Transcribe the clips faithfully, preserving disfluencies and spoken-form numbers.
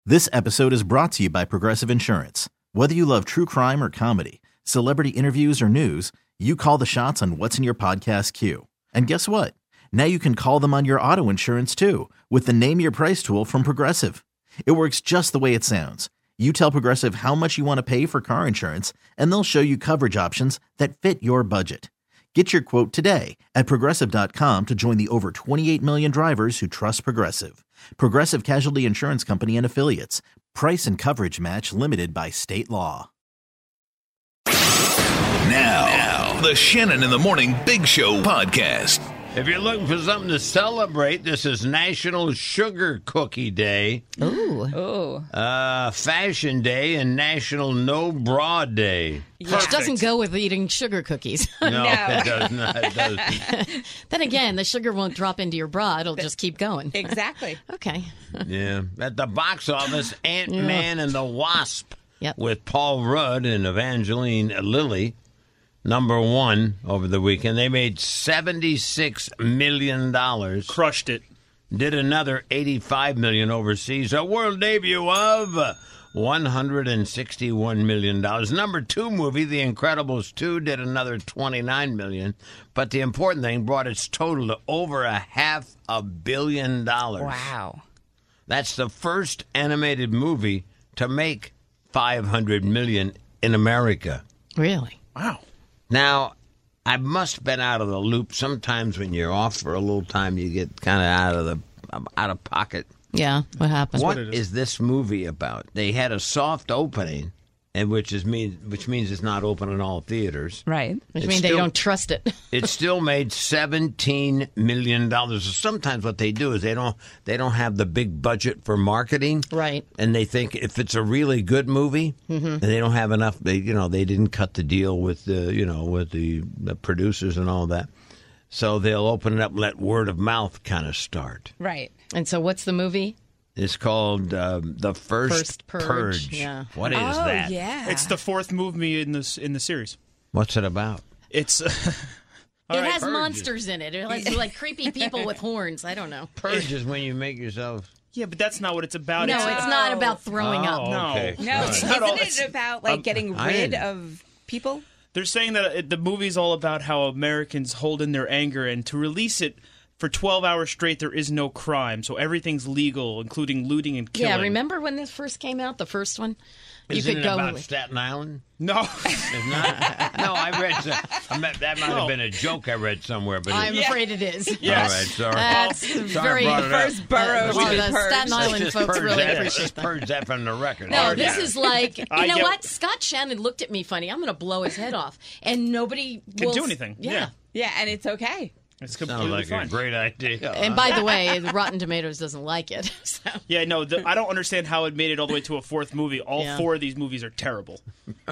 This episode is brought to you by Progressive Insurance. Whether you love true crime or comedy, celebrity interviews or news, you call the shots on what's in your podcast queue. And guess what? Now you can call them on your auto insurance too with the Name Your Price tool from Progressive. It works just the way it sounds. You tell Progressive how much you want to pay for car insurance, and they'll show you coverage options that fit your budget. Get your quote today at Progressive dot com to join the over twenty-eight million drivers who trust Progressive. Progressive Casualty Insurance Company and Affiliates. Price and coverage match limited by state law. Now, now, the Shannon in the Morning Big Show podcast. If you're looking for something to celebrate, this is National Sugar Cookie Day. Ooh. Ooh. Uh, Fashion Day and National No Bra Day. Which doesn't go with eating sugar cookies. No, No. it does not. It doesn't. Then again, the sugar won't drop into your bra. It'll just keep going. Exactly. Okay. Yeah. At the box office, Ant-Man and the Wasp Yep. with Paul Rudd and Evangeline Lilly. Number one over the weekend. They made seventy-six million dollars. Crushed it. Did another eighty-five million dollars overseas. A world debut of one hundred sixty-one million dollars. Number two movie, The Incredibles two, did another twenty-nine million dollars. But the important thing, brought its total to over a half a billion dollars. Wow. That's the first animated movie to make five hundred million dollars in America. Really? Wow. Now, I must have been out of the loop. Sometimes when you're off for a little time, you get kind of out of the out of pocket. Yeah. What happened? What, what it is. is. this movie about? They had a soft opening, and which is mean, which means it's not open in all theaters. Right. Which It's means they still- don't trust it. It still made seventeen million dollars. Sometimes what they do is they don't they don't have the big budget for marketing, Right. and they think if it's a really good movie, Mm-hmm. and they don't have enough. They you know they didn't cut the deal with the you know with the, the producers and all that, so they'll open it up and let word of mouth kind of start. Right. And so what's the movie? It's called um, The First, First Purge, yeah. What is oh, that? yeah. It's the fourth movie in this in the series. What's it about? It's It right, has Purge. monsters in it. It has like creepy people with horns. I don't know. Purge is when you make yourself. yeah, but that's not what it's about. No, it's, it's not about throwing Oh, up. No. okay. No, All right. It's isn't not all- it it's- about like um, getting I rid didn't- of people? They're saying that it, the movie's all about how Americans hold in their anger, and to release it for twelve hours straight, there is no crime, so everything's legal, including looting and killing. Yeah, remember when this first came out, the first one? Isn't you it could go about with- Staten Island? No. It's not? No, I read some, I meant, that might have No. been a joke I read somewhere. But I'm it, afraid it is. Yes. All right, sorry. That's Sorry I very brought it up. First borough Uh, to well, be the purged. Staten Let's Island just folks purge really that. appreciate Let's that. purge that from the record. No, Oh, this yeah. is like, you I know get- what? Scott Shannon looked at me funny. I'm going to blow his head off. And nobody Can will do anything. Yeah. Yeah. Yeah, and it's okay. It's Sounds completely like fine. a great idea. And by the way, Rotten Tomatoes doesn't like it. So. Yeah, no, the, I don't understand how it made it all the way to a fourth movie. All Yeah. four of these movies are terrible.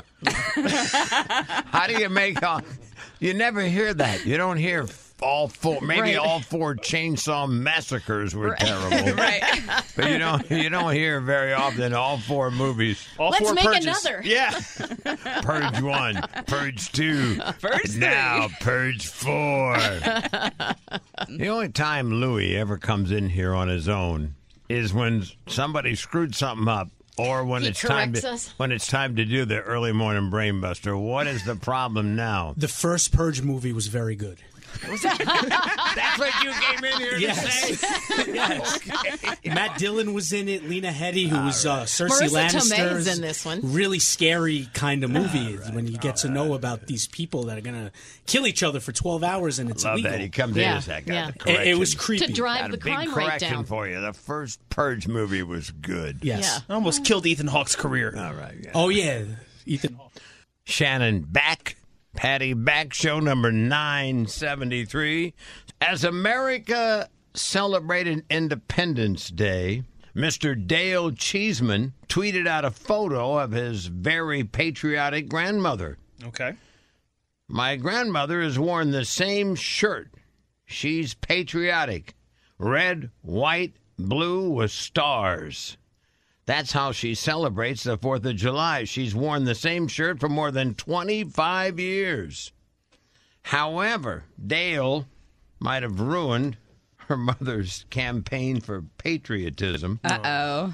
How do you make all... You never hear that. You don't hear all four... Maybe Right. all four Chainsaw Massacres were terrible. Right. But you don't, you don't hear very often all four movies. All Let's four make purges. another. Yeah. Purge one, Purge two, First three. now Purge four. The only time Louis ever comes in here on his own is when somebody screwed something up, or when He it's time corrects to us. when it's time to do the early morning brain buster. What is the problem now? The first Purge movie was very good. That's what you came in here Yes. to say. Yes. Matt Dillon was in it. Lena Headey, who was uh, Cersei Marissa Lannister. Tomei's in this one. Really scary kind of movie when you get to know about these people that are going to kill each other for twelve hours and it's Love illegal. that he comes Yeah, in as that guy. yeah. The It, correction. it was creepy. To drive Got a the big crime rate correction down. for you. The first Purge movie was good. Yes. I almost killed Ethan Hawke's career. All right. Yeah. Oh, yeah. Ethan Hawke. Shannon back. Patty back, show number nine seventy-three. As America celebrated Independence Day, Mister Dale Cheeseman tweeted out a photo of his very patriotic grandmother. Okay. My grandmother has worn the same shirt. She's patriotic. Red, white, blue with stars. That's how she celebrates the fourth of July. She's worn the same shirt for more than twenty-five years. However, Dale might have ruined her mother's campaign for patriotism. Uh-oh.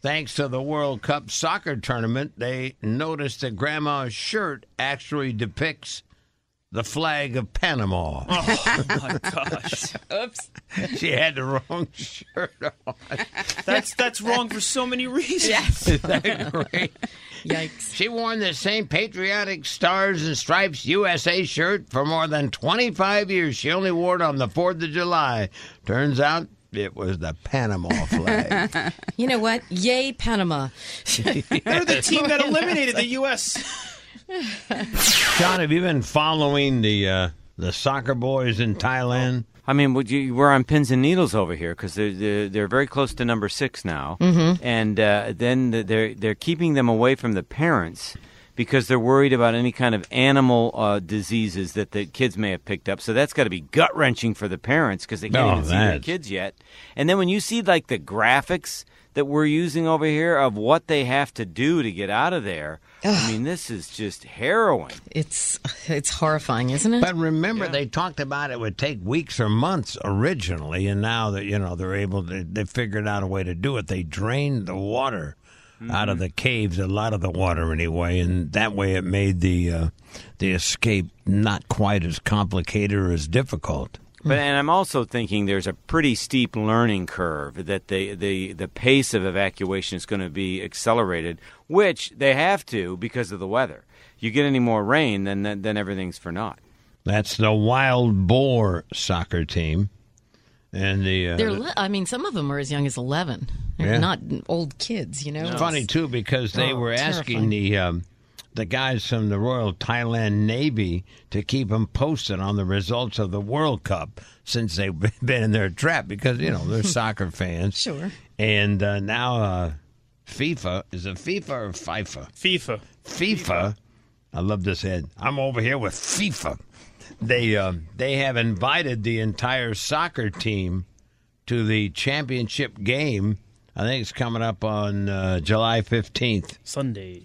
Thanks to the World Cup soccer tournament, they noticed that Grandma's shirt actually depicts the flag of Panama. Oh, my gosh. Oops. She had the wrong shirt on. That's that's wrong for so many reasons. Yes. Isn't that great? Yikes. She worn the same patriotic Stars and Stripes U S A shirt for more than twenty-five years. She only wore it on the fourth of July. Turns out it was the Panama flag. You know what? Yay, Panama. They're the team that eliminated the U S John, have you been following the uh, the soccer boys in Thailand? I mean, would you, we're on pins and needles over here because they're, they're they're very close to number six now, mm-hmm. and uh, then they're they're keeping them away from the parents because they're worried about any kind of animal uh, diseases that the kids may have picked up. So that's got to be gut wrenching for the parents because they can't Oh, even see their that's- kids yet. And then when you see like the graphics that we're using over here of what they have to do to get out of there, I mean, this is just harrowing. It's it's horrifying, isn't it? But remember, they talked about it would take weeks or months originally, and now that you know they're able to, they figured out a way to do it. They drained the water mm-hmm. out of the caves, a lot of the water anyway, and that way it made the uh, the escape not quite as complicated or as difficult. But and I'm also thinking there's a pretty steep learning curve that the the, the pace of evacuation is going to be accelerated, which they have to because of the weather. You get any more rain, then then, then everything's for naught. That's the Wild Boar soccer team, and the. Uh, They're. Le- I mean, some of them are as young as eleven. They're Yeah. not old kids, you know. It's funny too because they Oh, were asking terrifying. the um, the guys from the Royal Thailand Navy to keep them posted on the results of the World Cup since they've been in their trap because you know they're soccer fans. Sure. And uh, now uh, FIFA is it FIFA or FIFA? FIFA. FIFA. I love this head. I'm over here with FIFA. They um, they have invited the entire soccer team to the championship game. I think it's coming up on uh, July fifteenth. Sunday.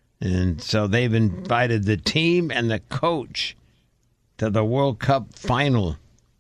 And so they've invited the team and the coach to the World Cup final.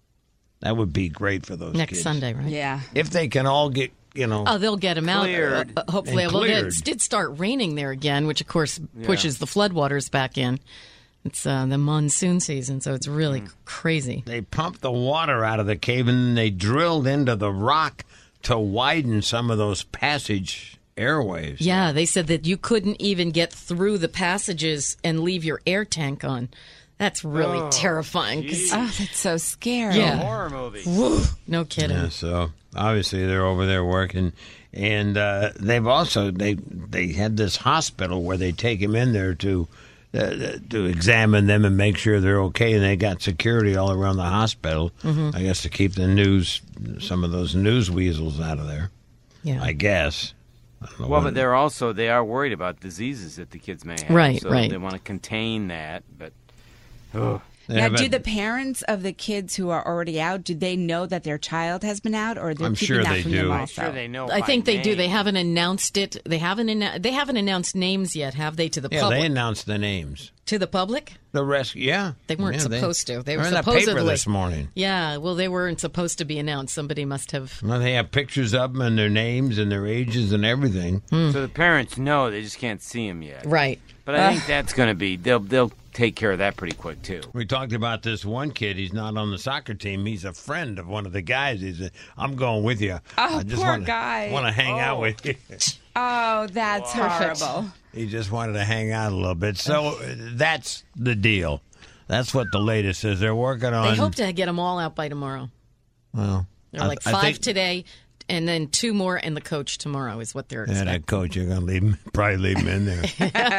That would be great for those Next kids. Sunday, right? Yeah. If they can all get, you know. Oh, they'll get them out. Cleared. Uh, hopefully, And well, cleared. it did start raining there again, which of course pushes the floodwaters back in. It's uh, the monsoon season, so it's really Mm. crazy. They pumped the water out of the cave and then they drilled into the rock to widen some of those passage airways. Yeah, they said that you couldn't even get through the passages and leave your air tank on. That's really terrifying. 'Cause- Oh, that's so scary. Yeah. Horror movie. Woo, no kidding. Yeah, so obviously they're over there working, and uh, they've also they they had this hospital where they take them in there to uh, to examine them and make sure they're okay, and they got security all around the hospital. I guess to keep the news, some of those news weasels out of there. Yeah. I guess. I don't know Well, what- but they're also they are worried about diseases that the kids may have. Right, so right. They want to contain that, but oh, they Now, have do a- the parents of the kids who are already out, do they know that their child has been out, or they're I'm keeping sure that they from do. them I'm also? sure they know. I by think they do. They name. haven't announced it. They haven't. Annou- they haven't announced names yet, have they? To the yeah, public. they announced the names. to the public. The rest, yeah, They weren't Yeah, supposed to. They were they're in the paper supposedly- this morning. Yeah. Well, they weren't supposed to be announced. Somebody must have. Well, they have pictures of them and their names and their ages and everything. Hmm. So the parents know they just can't see them yet. Right. But I think that's going to be they'll they'll take care of that pretty quick too. We talked about this one kid. He's not on the soccer team. He's a friend of one of the guys. He said, I'm going with you. Oh, I just poor wanna, guy. want to hang out with you. Oh, that's horrible. He just wanted to hang out a little bit. So uh, that's the deal. That's what the latest is. They're working on. They hope to get them all out by tomorrow. Well, They're I- like I five think- today, and then two more, and the coach tomorrow is what they're Yeah, expecting. that coach, you're going to leave him, probably leave him in there.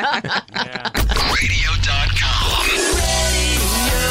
radio dot com.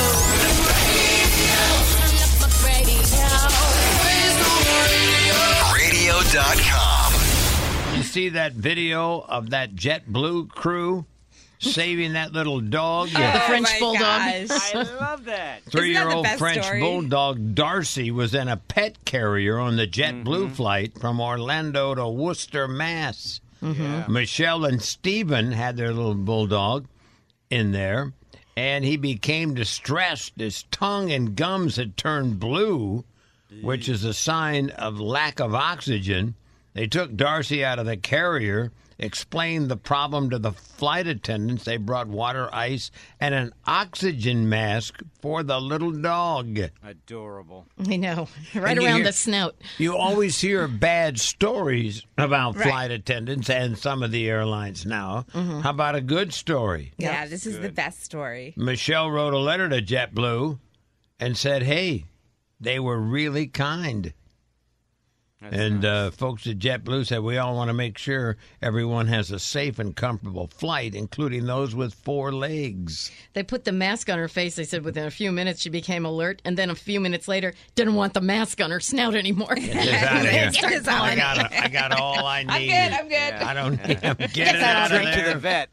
radio dot com. You see that video of that JetBlue crew saving that little dog? The Yeah. French my bulldog. gosh. I love that. Three-year-old best French story? bulldog Darcy was in a pet carrier on the JetBlue flight from Orlando to Worcester, Mass. Michelle and Stephen had their little bulldog in there, and he became distressed. His tongue and gums had turned blue, which is a sign of lack of oxygen. They took Darcy out of the carrier, explained the problem to the flight attendants. They brought water, ice, and an oxygen mask for the little dog. Adorable. I know. Right And you around hear- the snout. You always hear bad stories about Right. flight attendants and some of the airlines now. How about a good story? Yeah, this is the best story. Michelle wrote a letter to JetBlue and said, hey, they were really kind. That's and nice. uh, folks at JetBlue said, we all want to make sure everyone has a safe and comfortable flight, including those with four legs. They put the mask on her face. They said within a few minutes she became alert, and then a few minutes later didn't want the mask on her snout anymore. Get this out of here. Get this out I of got, a, I got all I need. I'm good, I'm good. I don't need them. Get it out of Straight to the there.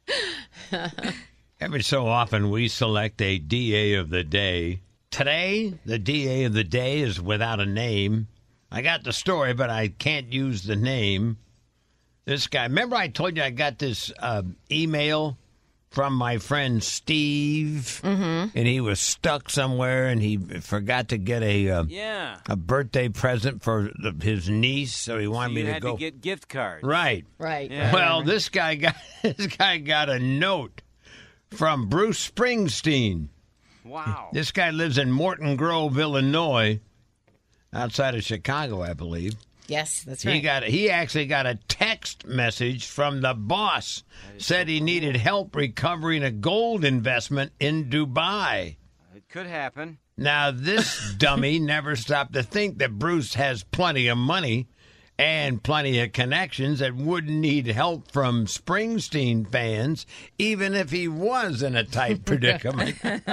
vet. Every so often, we select a D A of the day. Today, the D A of the day is without a name. I got the story, but I can't use the name. This guy, remember I told you I got this uh, email from my friend Steve, mm-hmm. and he was stuck somewhere, and he forgot to get a uh, Yeah. a birthday present for the, his niece, so he wanted So me you to had go. to get gift cards. Right. Right. Yeah. Well, this guy got this guy got a note from Bruce Springsteen. Wow. This guy lives in Morton Grove, Illinois, outside of Chicago, I believe. Yes, that's He right. got he actually got a text message from the boss. Said he needed help recovering a gold investment in Dubai. It could happen. Now, this dummy never stopped to think that Bruce has plenty of money and plenty of connections that wouldn't need help from Springsteen fans, even if he was in a tight predicament.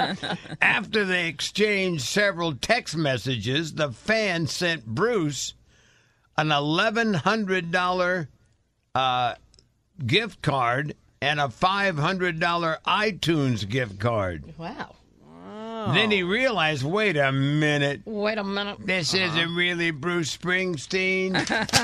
After they exchanged several text messages, the fan sent Bruce an eleven hundred dollars uh, gift card and a five hundred dollars iTunes gift card. Wow. Then he realized, wait a minute. Wait a minute. This isn't really Bruce Springsteen.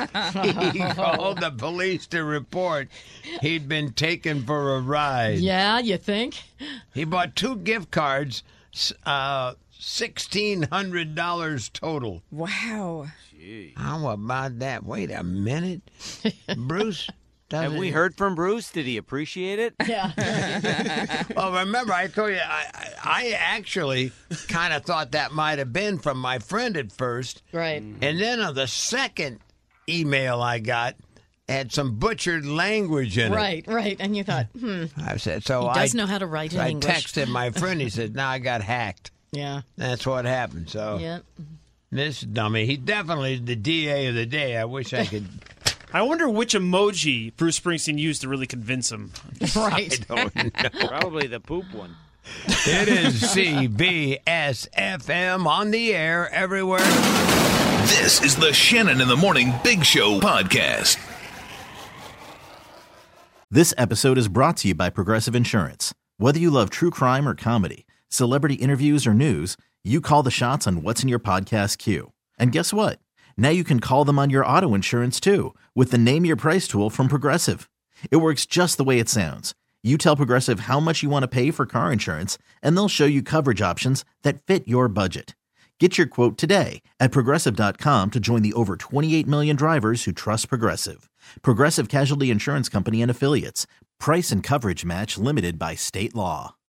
He called the police to report he'd been taken for a ride. Yeah, you think? He bought two gift cards, uh, sixteen hundred dollars total. Wow. How about that? Wait a minute. Bruce doesn't... Have we heard from Bruce? Did he appreciate it? Yeah. Well, remember, I told you, I, I I actually kind of thought that might have been from my friend at first. Right. And then on the second email I got, had some butchered language in it. Right, right. And you thought, hmm, I said, so he does I, know how to write in I English. texted my friend. He said, "Now I got hacked." Yeah. That's what happened. So Yeah. this dummy, he definitely is the D A of the day. I wish I could. I wonder which emoji Bruce Springsteen used to really convince him. Right. I don't know. Probably the poop one. It is C B S F M on the air everywhere. This is the Shannon in the Morning Big Show podcast. This episode is brought to you by Progressive Insurance. Whether you love true crime or comedy, celebrity interviews or news, you call the shots on what's in your podcast queue. And guess what? Now you can call them on your auto insurance too with the Name Your Price tool from Progressive. It works just the way it sounds. You tell Progressive how much you want to pay for car insurance, and they'll show you coverage options that fit your budget. Get your quote today at Progressive dot com to join the over twenty-eight million drivers who trust Progressive. Progressive Casualty Insurance Company and Affiliates. Price and coverage match limited by state law.